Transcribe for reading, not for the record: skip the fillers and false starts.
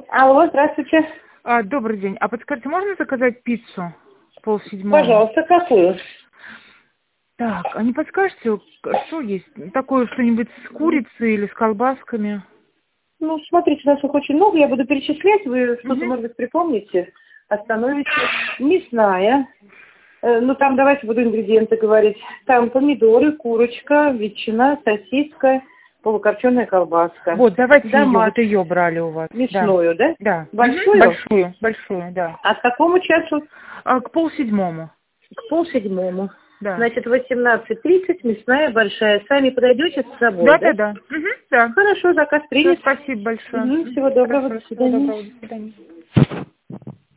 Алло, здравствуйте. Добрый день. А подскажите, можно заказать пиццу 6:30? Пожалуйста, какую? Так, а не подскажете, что есть? Такое что-нибудь с курицей или с колбасками? Ну, смотрите, у нас их очень много, я буду перечислять, вы что-то, Мгм. может быть, припомните, остановите. Мясная, ну, там давайте буду ингредиенты говорить. Там помидоры, курочка, ветчина, сосиска, полукопченая колбаска. Вот, давайте ее, Домашнюю, вот ее брали у вас. Да. мясную, да? Да. Мгм. Большую? Большую, да. А к какому часу? К 6:30. К 6:30. Да. Значит, 18:30, мясная большая. Сами подойдете с собой, да? Да. Мгм, да. Хорошо, заказ Все, принят. спасибо большое. Всего доброго, Хорошо, до всего свидания. доброго, до свидания.